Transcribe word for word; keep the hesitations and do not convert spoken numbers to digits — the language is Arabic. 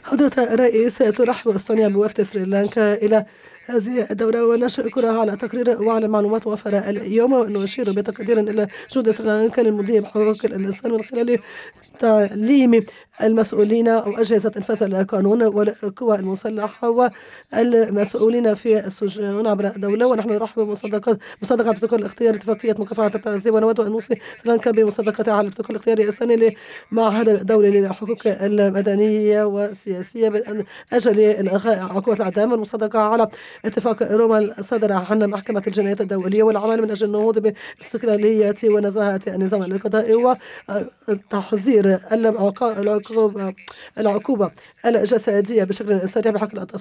حضرة الرئيس، ترحب إستونيا بوفد سريلانكا إلى هذه الدورة، ونشكرها على تقرير وعلى المعلومات موفرة اليوم، ونشير بتقدير إلى جهود سريلانكا للمضي بحقوق الإنسان من خلال تعليم المسؤولين أو أجهزة إنفاذ القانون والقوى المسلحة والمسؤولين في السجون عبر الدولة. ونحن نرحب بمصادقة مصادقة بروتوكول اختيار اتفاقية مكافحة التعذيب، ونود أن نوصي سريلانكا بمصادقتها على البروتوكول الاختياري الثاني لمعهد الدولي للحقوق المدنية والسياسية من أجل إلغاء عقوبة الإعدام، والمصادقة على اتفاق روما الصادر عن محكمة الجنايات الدولية، والعمل من أجل النهوض باستقلالية ونزاهة النظام القضائي، وتحذير العقوبة العقوبة الجسدية بشكل سريع بحق الأطفال.